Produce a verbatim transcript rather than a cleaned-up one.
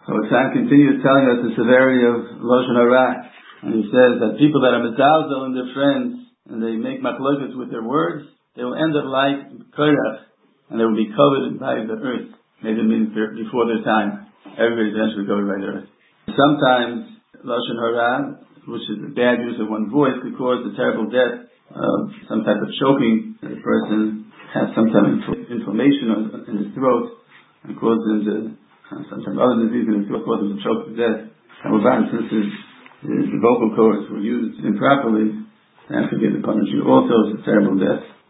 So Hassan continues telling us the severity of Lashon Hara. And he says that people that are mezalzel in their friends, and they make machlokas with their words, they will end up like Korach, and they will be covered by the earth. Maybe before their time. Everybody's eventually covered by the earth. Sometimes Lashon Hara, which is a bad use of one's voice, could cause the terrible death of some type of choking. The person has some type of inflammation in his throat and causes him to, uh, some type of other disease in his throat, causes him to choke to death. However, since his, his vocal cords were used improperly, that could be the punishment. Also, it's a terrible death.